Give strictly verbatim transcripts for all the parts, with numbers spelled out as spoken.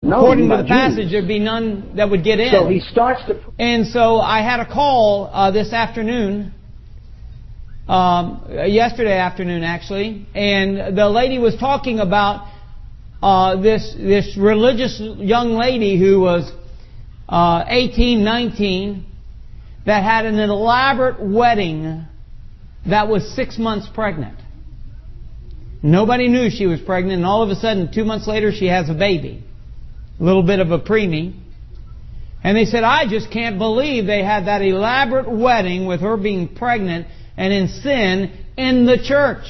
According to the passage, there'd be none that would get in. So he starts to... And so I had a call uh, this afternoon, um, yesterday afternoon actually, and the lady was talking about uh, this this religious young lady who was uh, eighteen, nineteen, that had an elaborate wedding that was six months pregnant. Nobody knew she was pregnant, and all of a sudden, two months later, she has a baby. A little bit of a preemie. And they said, I just can't believe they had that elaborate wedding with her being pregnant and in sin in the church.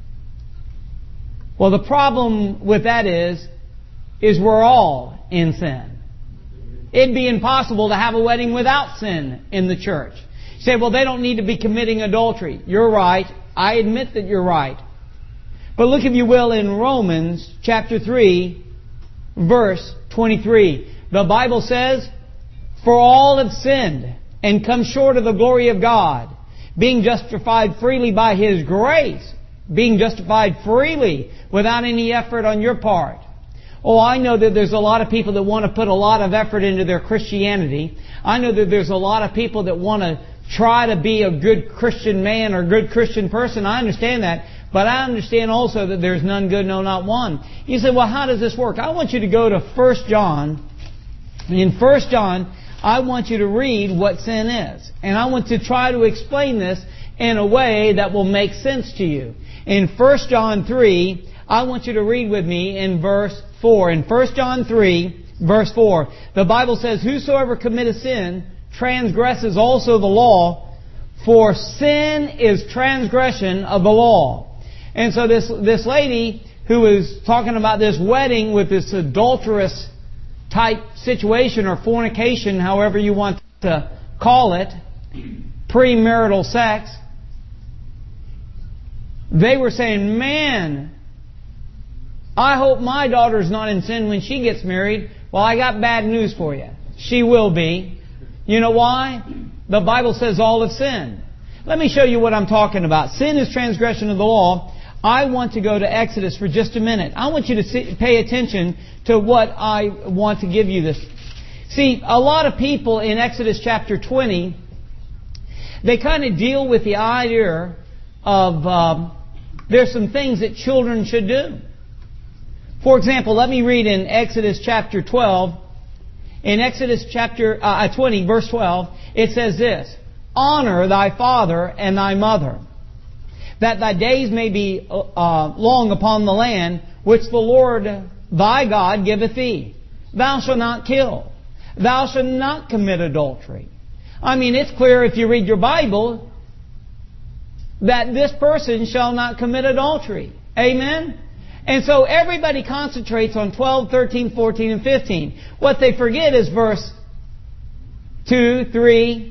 Well, the problem with that is, is we're all in sin. It'd be impossible to have a wedding without sin in the church. You say, well, they don't need to be committing adultery. You're right. I admit that you're right. But look, if you will, in Romans chapter three, verse twenty-three. The Bible says, for all have sinned and come short of the glory of God, being justified freely by His grace, being justified freely without any effort on your part. Oh, I know that there's a lot of people that want to put a lot of effort into their Christianity. I know that there's a lot of people that want to try to be a good Christian man or good Christian person. I understand that. But I understand also that there's none good, no, not one. You say, well, how does this work? I want you to go to First John. In First John, I want you to read what sin is. And I want to try to explain this in a way that will make sense to you. In First John three, I want you to read with me in verse four. In First John three, verse four, the Bible says, whosoever committeth sin transgresses also the law, for sin is transgression of the law. And so this this lady who is talking about this wedding with this adulterous type situation or fornication, however you want to call it, premarital sex, they were saying, man, I hope my daughter's not in sin when she gets married. Well, I got bad news for you. She will be. You know why? The Bible says all have sinned. Let me show you what I'm talking about. Sin is transgression of the law. I want to go to Exodus for just a minute. I want you to see, pay attention to what I want to give you this. See, a lot of people in Exodus chapter twenty, they kind of deal with the idea of um, there's some things that children should do. For example, let me read in Exodus chapter twelve. In Exodus chapter uh, twenty, verse twelve, it says this, honor thy father and thy mother, that thy days may be uh, long upon the land which the Lord thy God giveth thee. Thou shalt not kill. Thou shalt not commit adultery. I mean, it's clear if you read your Bible that this person shall not commit adultery. Amen? And so everybody concentrates on twelve, thirteen, fourteen, and fifteen. What they forget is verse two, three,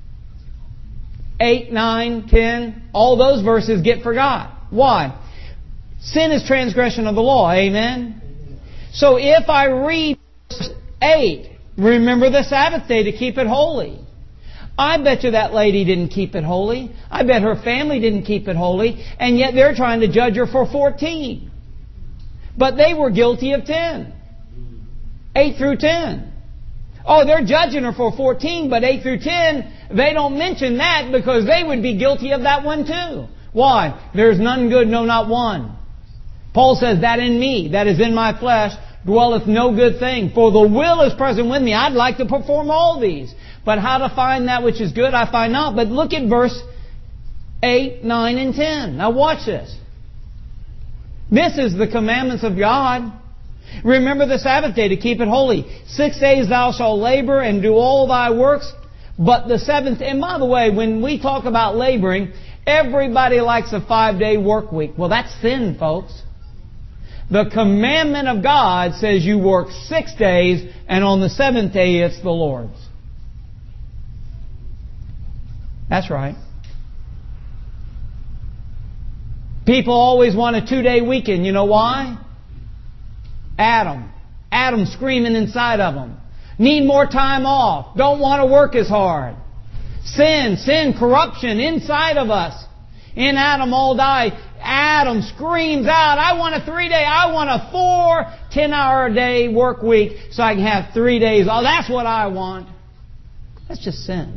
eight, nine, ten, all those verses get forgot. Why? Sin is transgression of the law. Amen? So if I read verse eight, remember the Sabbath day to keep it holy. I bet you that lady didn't keep it holy. I bet her family didn't keep it holy. And yet they're trying to judge her for fourteen. But they were guilty of ten. eight through ten. Oh, they're judging her for fourteen, but eight through ten, they don't mention that because they would be guilty of that one too. Why? There's none good, no, not one. Paul says that in me, that is in my flesh, dwelleth no good thing. For the will is present with me. I'd like to perform all these. But how to find that which is good, I find not. But look at verse eight, nine, and ten. Now watch this. This is the commandments of God. Remember the Sabbath day to keep it holy. Six days thou shalt labor and do all thy works. But the seventh... And by the way, when we talk about laboring, everybody likes a five-day work week. Well, that's sin, folks. The commandment of God says you work six days, and on the seventh day it's the Lord's. That's right. People always want a two-day weekend. You know why? Adam. Adam screaming inside of them. Need more time off. Don't want to work as hard. Sin, sin, corruption inside of us. In Adam all die. Adam screams out, I want a three-day, I want a four ten hour a day work week so I can have three days. Oh, that's what I want. That's just sin.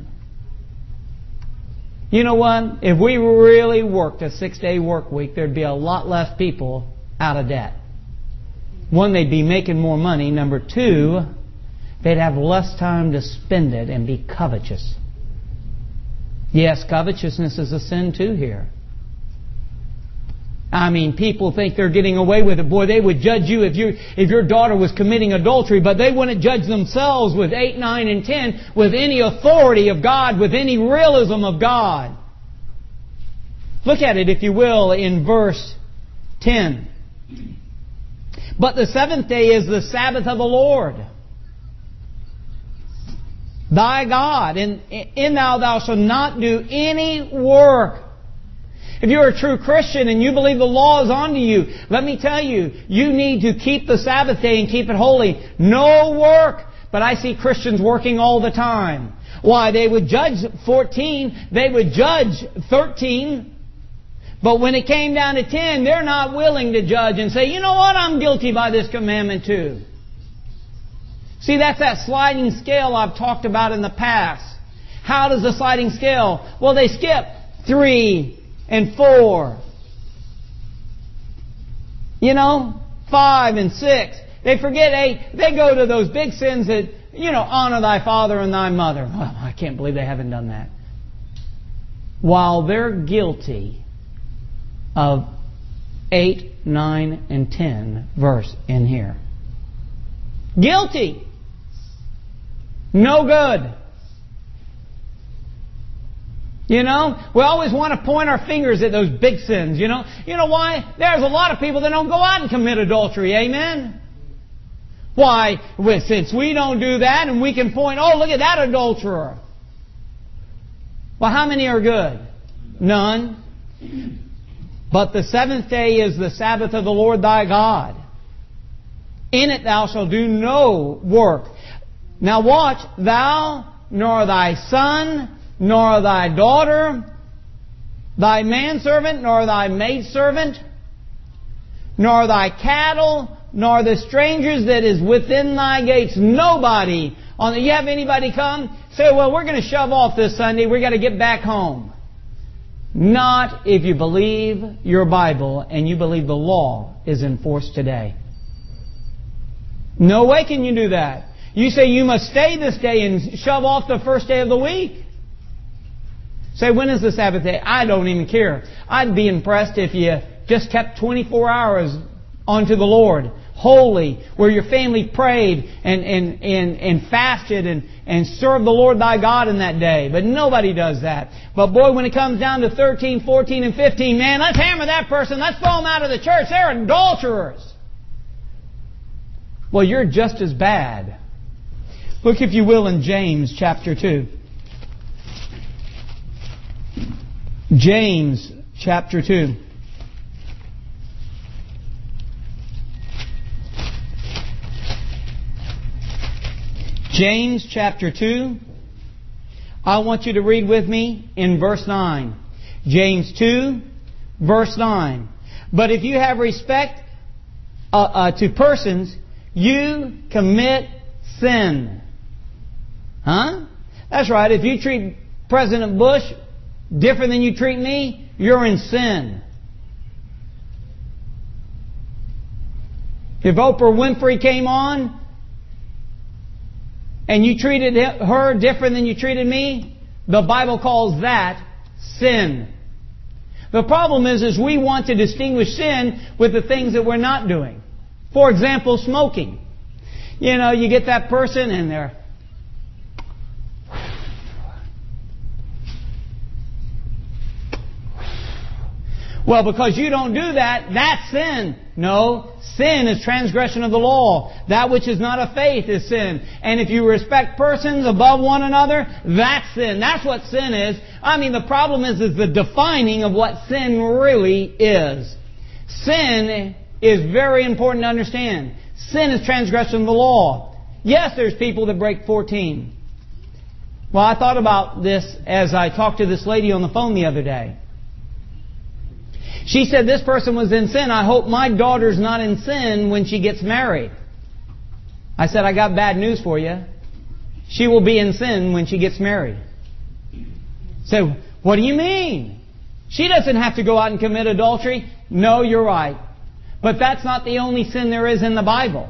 You know what? If we really worked a six-day work week, there'd be a lot less people out of debt. One, they'd be making more money. Number two, they'd have less time to spend it and be covetous. Yes, covetousness is a sin too here. I mean, people think they're getting away with it. Boy, they would judge you if you if your daughter was committing adultery, but they wouldn't judge themselves with eight, nine, and ten with any authority of God, with any realism of God. Look at it, if you will, in verse ten. But the seventh day is the Sabbath of the Lord, thy God. And in thou thou shalt not do any work. If you're a true Christian and you believe the law is onto you, let me tell you, you need to keep the Sabbath day and keep it holy. No work. But I see Christians working all the time. Why? They would judge fourteen. They would judge thirteen. But when it came down to ten, they're not willing to judge and say, you know what, I'm guilty by this commandment too. See, that's that sliding scale I've talked about in the past. How does the sliding scale? Well, they skip three and four. You know, five and six. They forget eight. They go to those big sins that, you know, honor thy father and thy mother. Well, I can't believe they haven't done that. While they're guilty of eight, nine, and ten verse in here. Guilty. No good. You know, we always want to point our fingers at those big sins, you know. You know why? There's a lot of people that don't go out and commit adultery, amen? Why? Well, since we don't do that and we can point, oh, look at that adulterer. Well, how many are good? None. But the seventh day is the Sabbath of the Lord thy God. In it thou shalt do no work. Now watch, thou nor thy son nor thy daughter, thy manservant, nor thy maidservant, nor thy cattle, nor the strangers that is within thy gates. Nobody. On the, you have anybody come, say, well, we're going to shove off this Sunday. We've got to get back home. Not if you believe your Bible and you believe the law is enforced today. No way can you do that. You say you must stay this day and shove off the first day of the week. Say, when is the Sabbath day? I don't even care. I'd be impressed if you just kept twenty-four hours unto the Lord, holy, where your family prayed and, and, and, and fasted and, and served the Lord thy God in that day. But nobody does that. But boy, when it comes down to thirteen, fourteen, and fifteen, man, let's hammer that person. Let's throw them out of the church. They're adulterers. Well, you're just as bad. Look, if you will, in James chapter two. James chapter two. James chapter two. I want you to read with me in verse nine. James two, verse nine. But if you have respect uh, uh, to persons, you commit sin. Huh? That's right. If you treat President Bush different than you treat me, you're in sin. If Oprah Winfrey came on and you treated her different than you treated me, the Bible calls that sin. The problem is, is we want to distinguish sin with the things that we're not doing. For example, smoking. You know, you get that person and they're well, because you don't do that, that's sin. No, sin is transgression of the law. That which is not of faith is sin. And if you respect persons above one another, that's sin. That's what sin is. I mean, the problem is, is the defining of what sin really is. Sin is very important to understand. Sin is transgression of the law. Yes, there's people that break fourteen. Well, I thought about this as I talked to this lady on the phone the other day. She said this person was in sin. I hope my daughter's not in sin when she gets married. I said, I got bad news for you. She will be in sin when she gets married. So, what do you mean? She doesn't have to go out and commit adultery. No, you're right. But that's not the only sin there is in the Bible.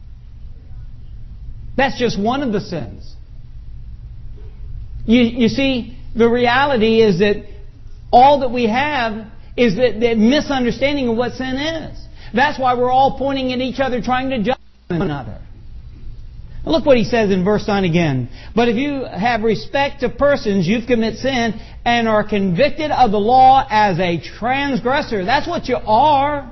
That's just one of the sins. You, you see, the reality is that all that we have is that the misunderstanding of what sin is. That's why we're all pointing at each other, trying to judge one another. Look what he says in verse nine again. But if you have respect to persons, you commit sin and are convicted of the law as a transgressor. That's what you are.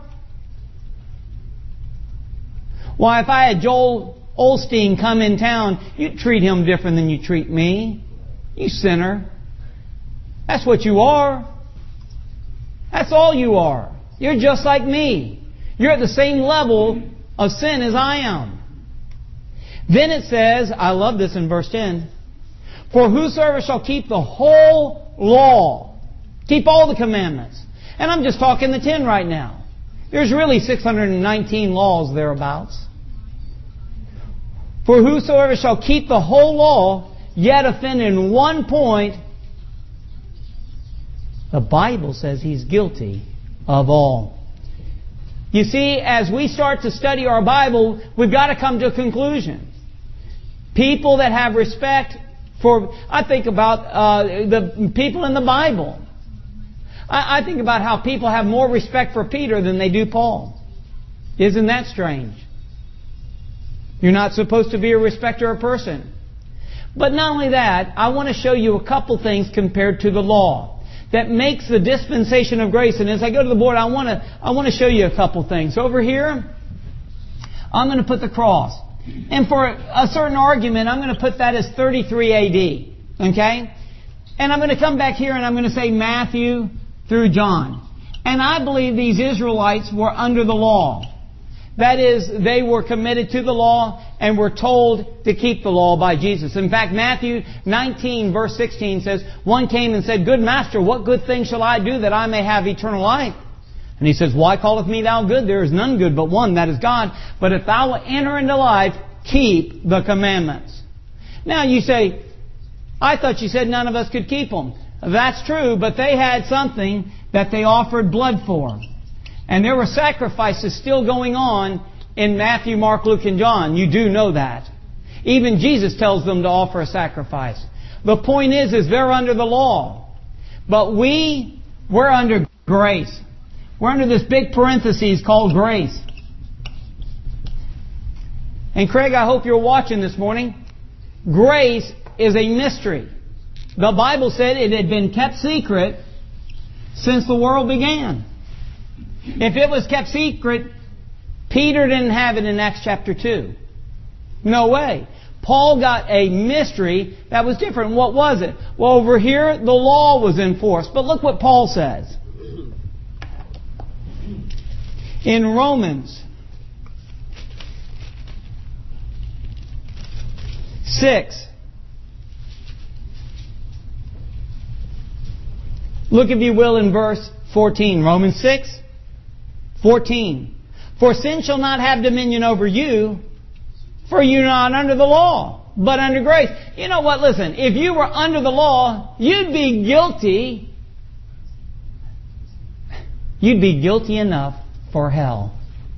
Why, if I had Joel Osteen come in town, you'd treat him different than you treat me. You sinner. That's what you are. That's all you are. You're just like me. You're at the same level of sin as I am. Then it says, I love this in verse ten, for whosoever shall keep the whole law, keep all the commandments. And I'm just talking the ten right now. There's really six hundred nineteen laws thereabouts. For whosoever shall keep the whole law, yet offend in one point, the Bible says he's guilty of all. You see, as we start to study our Bible, we've got to come to a conclusion. People that have respect for... I think about uh, the people in the Bible. I, I think about how people have more respect for Peter than they do Paul. Isn't that strange? You're not supposed to be a respecter of person. But not only that, I want to show you a couple things compared to the law that makes the dispensation of grace. And as I go to the board, I want to I want to show you a couple things. Over here, I'm going to put the cross. And for a certain argument, I'm going to put that as thirty-three A D. Okay? And I'm going to come back here and I'm going to say Matthew through John. And I believe these Israelites were under the law. That is, they were committed to the law and were told to keep the law by Jesus. In fact, Matthew nineteen verse sixteen says, one came and said, Good Master, what good thing shall I do that I may have eternal life? And he says, Why calleth me thou good? There is none good but one, that is God. But if thou wilt enter into life, keep the commandments. Now you say, I thought you said none of us could keep them. That's true, but they had something that they offered blood for. And there were sacrifices still going on in Matthew, Mark, Luke, and John. You do know that. Even Jesus tells them to offer a sacrifice. The point is, is they're under the law. But we, we're under grace. We're under this big parenthesis called grace. And Craig, I hope you're watching this morning. Grace is a mystery. The Bible said it had been kept secret since the world began. If it was kept secret, Peter didn't have it in Acts chapter two. No way. Paul got a mystery that was different. What was it? Well, over here, the law was enforced. But look what Paul says. In Romans six. Look, if you will, in verse fourteen. Romans six. fourteen. For sin shall not have dominion over you, for you are not under the law, but under grace. You know what? Listen, if you were under the law, you'd be guilty. You'd be guilty enough for hell.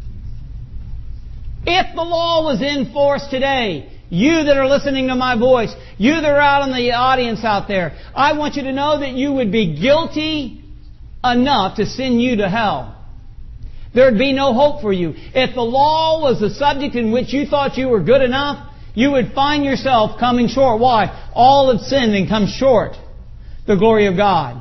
If the law was in force today, you that are listening to my voice, you that are out in the audience out there, I want you to know that you would be guilty enough to send you to hell. There would be no hope for you. If the law was the subject in which you thought you were good enough, you would find yourself coming short. Why? All have sinned and come short the glory of God.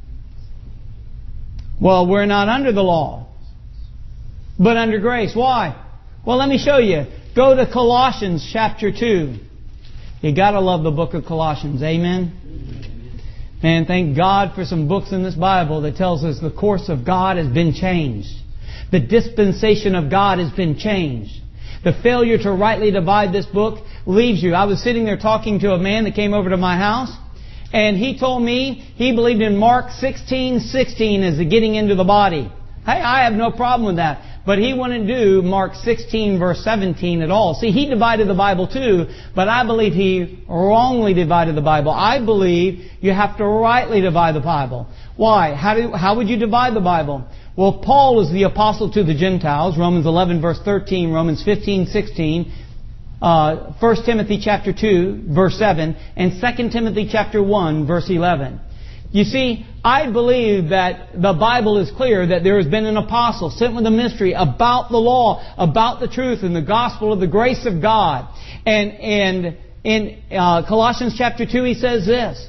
Well, we're not under the law, but under grace. Why? Well, let me show you. Go to Colossians chapter two. You gotta love the book of Colossians. Amen? And thank God for some books in this Bible that tells us the course of God has been changed. The dispensation of God has been changed. The failure to rightly divide this book leaves you. I was sitting there talking to a man that came over to my house, And he told me he believed in Mark sixteen sixteen as the getting into the body. Hey, I have no problem with that. But he wouldn't do Mark sixteen verse seventeen at all. See, he divided the Bible too, but I believe he wrongly divided the Bible. I believe you have to rightly divide the Bible. Why? How do, how would you divide the Bible? Well, Paul was the apostle to the Gentiles, Romans eleven verse thirteen, Romans fifteen sixteen, uh, First Timothy chapter two verse seven, and Second Timothy chapter one verse eleven. You see, I believe that the Bible is clear that there has been an apostle sent with a mystery about the law, about the truth and the gospel of the grace of God. And, and in uh, Colossians chapter two he says this,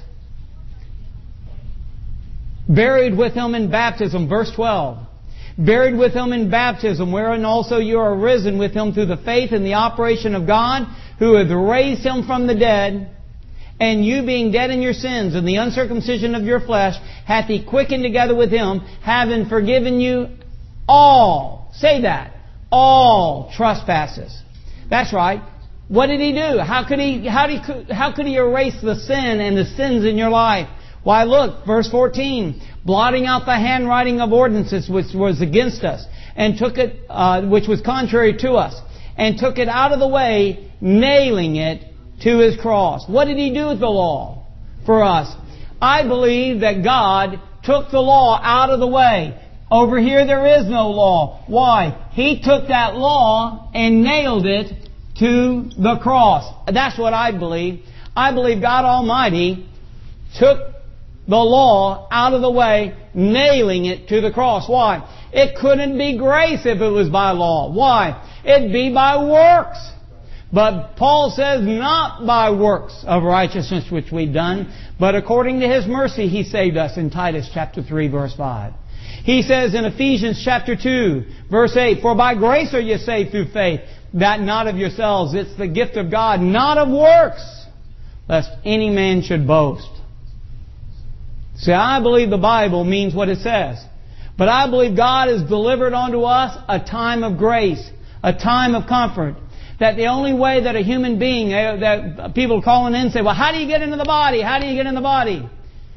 buried with Him in baptism, verse twelve. Buried with Him in baptism, wherein also you are risen with Him through the faith and the operation of God, who hath raised Him from the dead. And you being dead in your sins and the uncircumcision of your flesh, hath He quickened together with Him, having forgiven you all. Say that. All trespasses. That's right. What did He do? How could He, how did He, how could He erase the sin and the sins in your life? Why, look, verse fourteen. Blotting out the handwriting of ordinances which was against us, and took it, uh, which was contrary to us, and took it out of the way, nailing it to His cross. What did He do with the law for us? I believe that God took the law out of the way. Over here there is no law. Why? He took that law and nailed it to the cross. That's what I believe. I believe God Almighty took the law out of the way, nailing it to the cross. Why? It couldn't be grace if it was by law. Why? It'd be by works. But Paul says, not by works of righteousness which we've done, but according to His mercy He saved us in Titus chapter three verse five. He says in Ephesians chapter two verse eight, for by grace are you saved through faith, that not of yourselves, it's the gift of God, not of works, lest any man should boast. See, I believe the Bible means what it says. But I believe God has delivered unto us a time of grace, a time of comfort. That the only way that a human being, that people calling in and say, well, how do you get into the body? How do you get in the body?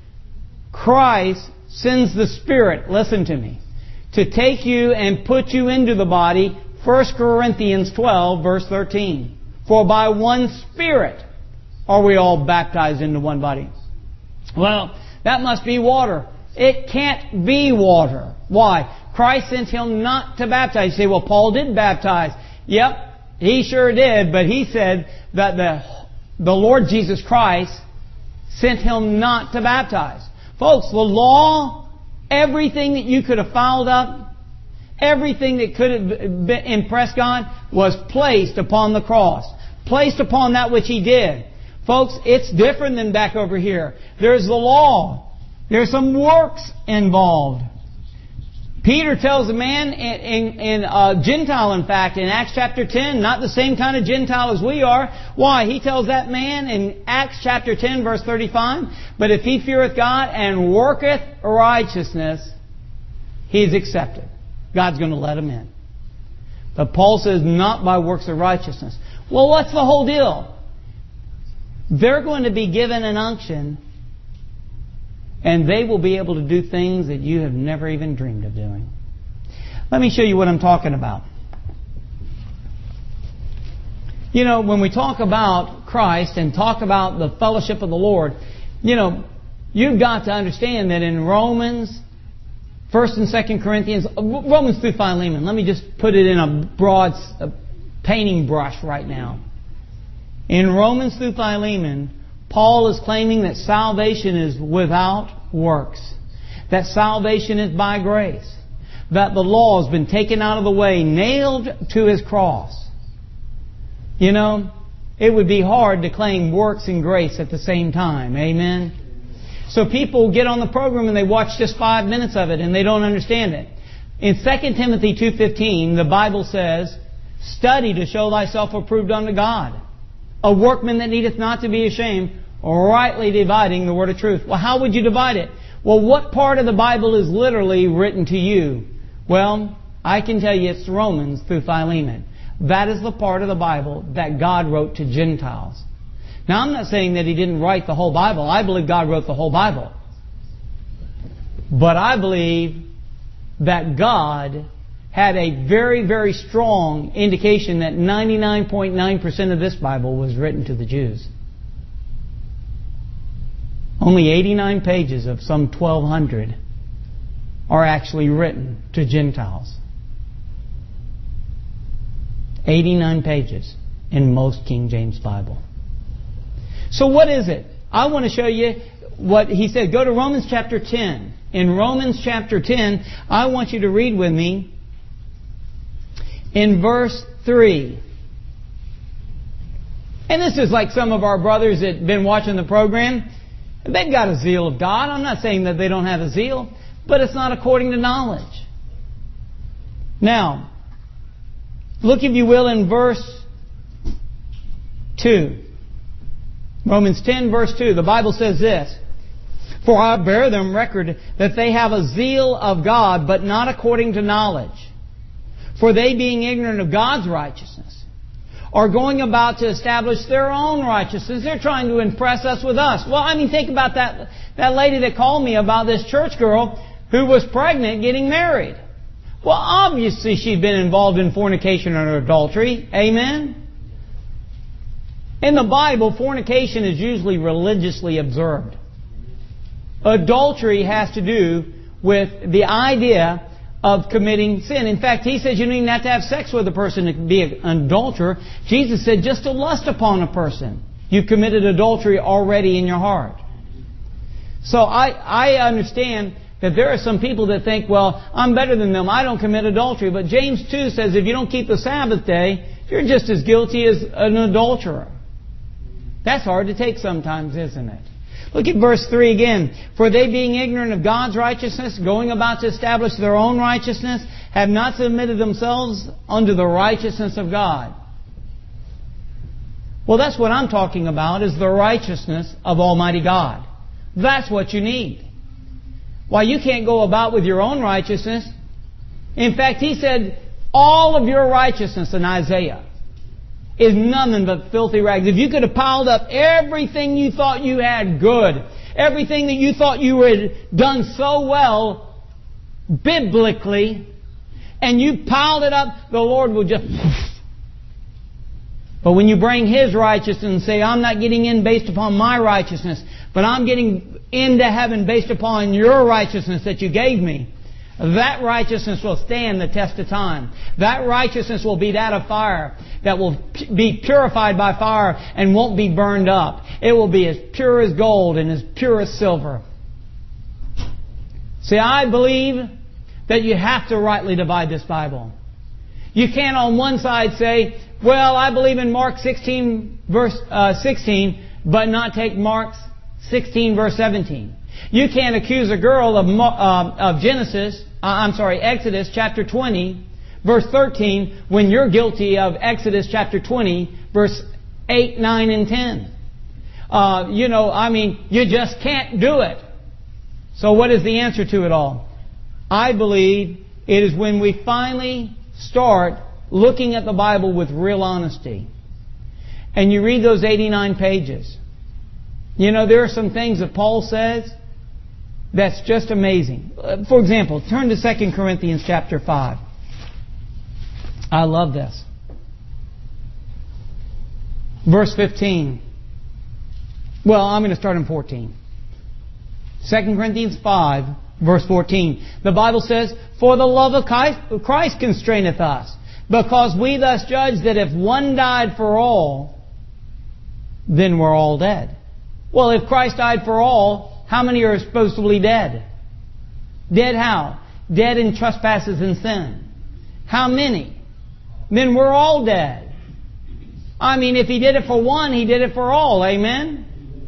Christ sends the Spirit, listen to me, to take you and put you into the body. First Corinthians twelve, verse thirteen. For by one Spirit are we all baptized into one body. Well, that must be water. It can't be water. Why? Christ sent Him not to baptize. You say, well, Paul did baptize. Yep. He sure did, but he said that the, the Lord Jesus Christ sent Him not to baptize. Folks, the law, everything that you could have fouled up, everything that could have impressed God was placed upon the cross. Placed upon that which He did. Folks, it's different than back over here. There's the law. There's some works involved. Peter tells a man, in, in, in uh, Gentile in fact, in Acts chapter ten, not the same kind of Gentile as we are. Why? He tells that man in Acts chapter ten, verse thirty-five, but if he feareth God and worketh righteousness, he is accepted. God's going to let him in. But Paul says, not by works of righteousness. Well, what's the whole deal? They're going to be given an unction, and they will be able to do things that you have never even dreamed of doing. Let me show you what I'm talking about. You know, when we talk about Christ and talk about the fellowship of the Lord, you know, you've got to understand that in Romans, First and Second Corinthians, Romans through Philemon, let me just put it in a broad painting brush right now. In Romans through Philemon, Paul is claiming that salvation is without works. That salvation is by grace. That the law has been taken out of the way, nailed to His cross. You know, it would be hard to claim works and grace at the same time. Amen? So people get on the program and they watch just five minutes of it and they don't understand it. In Second Timothy two fifteen, the Bible says, study to show thyself approved unto God, a workman that needeth not to be ashamed, rightly dividing the word of truth. Well, how would you divide it? Well, what part of the Bible is literally written to you? Well, I can tell you it's Romans through Philemon. That is the part of the Bible that God wrote to Gentiles. Now, I'm not saying that He didn't write the whole Bible. I believe God wrote the whole Bible. But I believe that God had a very, very strong indication that ninety-nine point nine percent of this Bible was written to the Jews. Only eighty-nine pages of some twelve hundred are actually written to Gentiles. eighty-nine pages in most King James Bible. So what is it? I want to show you what he said. Go to Romans chapter ten. In Romans chapter ten, I want you to read with me in verse three. And this is like some of our brothers that have been watching the program. They've got a zeal of God. I'm not saying that they don't have a zeal, but it's not according to knowledge. Now, look if you will in verse two. Romans ten verse two. The Bible says this. For I bear them record that they have a zeal of God, but not according to knowledge. For they, being ignorant of God's righteousness, are going about to establish their own righteousness. They're trying to impress us with us. Well, I mean, think about that, that lady that called me about this church girl who was pregnant getting married. Well, obviously she'd been involved in fornication or adultery. Amen? In the Bible, fornication is usually religiously observed. Adultery has to do with the idea of committing sin. In fact, he says you don't even have to have sex with a person to be an adulterer. Jesus said just to lust upon a person, you've committed adultery already in your heart. So I, I understand that there are some people that think, well, I'm better than them. I don't commit adultery. But James two says if you don't keep the Sabbath day, you're just as guilty as an adulterer. That's hard to take sometimes, isn't it? Look at verse three again. For they, being ignorant of God's righteousness, going about to establish their own righteousness, have not submitted themselves unto the righteousness of God. Well, that's what I'm talking about, is the righteousness of Almighty God. That's what you need. Why, you can't go about with your own righteousness. In fact, he said, all of your righteousness in Isaiah is nothing but filthy rags. If you could have piled up everything you thought you had good, everything that you thought you had done so well, biblically, and you piled it up, the Lord will just... But when you bring His righteousness and say, I'm not getting in based upon my righteousness, but I'm getting into heaven based upon your righteousness that you gave me, that righteousness will stand the test of time. That righteousness will be that of fire, that will be purified by fire and won't be burned up. It will be as pure as gold and as pure as silver. See, I believe that you have to rightly divide this Bible. You can't on one side say, well, I believe in Mark sixteen verse uh, sixteen, but not take Mark sixteen verse seventeen. You can't accuse a girl of uh, of Genesis, uh, I'm sorry, Exodus chapter twenty, verse thirteen, when you're guilty of Exodus chapter twenty, verse eight, nine, and ten. Uh, you know, I mean, you just can't do it. So what is the answer to it all? I believe it is when we finally start looking at the Bible with real honesty. And you read those eighty-nine pages. You know, there are some things that Paul says that's just amazing. For example, turn to Second Corinthians chapter five. I love this. Verse fifteen. Well, I'm going to start in fourteen. Second Corinthians five, verse fourteen. The Bible says, for the love of Christ constraineth us, because we thus judge that if one died for all, then we're all dead. Well, if Christ died for all, how many are supposedly dead? Dead how? Dead in trespasses and sin. How many? Then we're all dead. I mean, if He did it for one, He did it for all. Amen?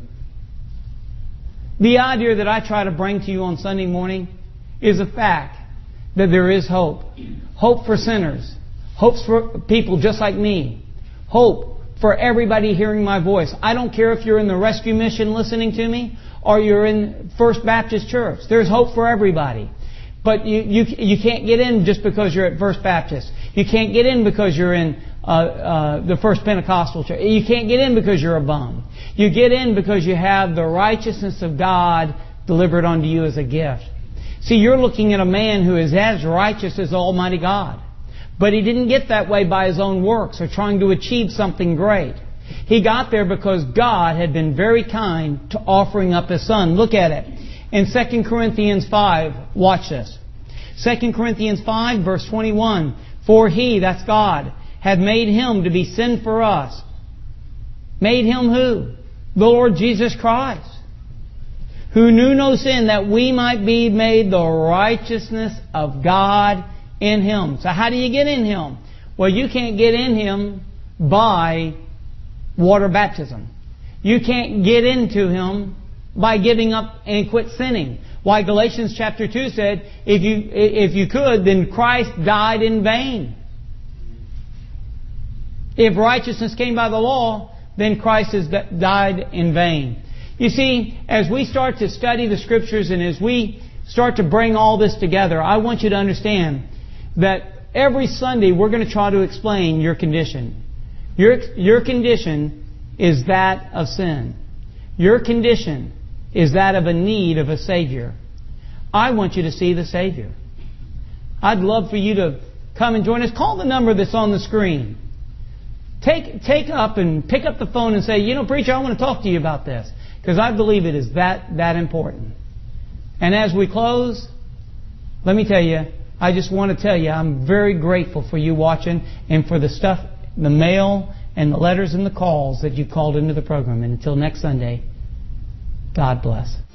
The idea that I try to bring to you on Sunday morning is a fact that there is hope. Hope for sinners. Hope for people just like me. Hope for everybody hearing my voice. I don't care if you're in the rescue mission listening to me or you're in First Baptist Church. There's hope for everybody. But you, you, you can't get in just because you're at First Baptist. You can't get in because you're in uh, uh, the First Pentecostal Church. You can't get in because you're a bum. You get in because you have the righteousness of God delivered unto you as a gift. See, you're looking at a man who is as righteous as Almighty God. But he didn't get that way by his own works or trying to achieve something great. He got there because God had been very kind to offering up His Son. Look at it. In Second Corinthians five, watch this. Second Corinthians five, verse twenty-one. For He, that's God, had made Him to be sin for us. Made Him who? The Lord Jesus Christ. Who knew no sin, that we might be made the righteousness of God in Him. So how do you get in Him? Well, you can't get in Him by water baptism. You can't get into Him by giving up and quit sinning. Why Galatians chapter two said, if you if you could, then Christ died in vain. If righteousness came by the law, then Christ has died in vain. You see, as we start to study the Scriptures and as we start to bring all this together, I want you to understand that every Sunday we're going to try to explain your condition. Your, your condition is that of sin. Your condition is that of a need of a Savior. I want you to see the Savior. I'd love for you to come and join us. Call the number that's on the screen. Take, take up and pick up the phone and say, you know, preacher, I want to talk to you about this. Because I believe it is that, that important. And as we close, let me tell you, I just want to tell you, I'm very grateful for you watching and for the stuff, the mail and the letters and the calls that you called into the program. And until next Sunday, God bless.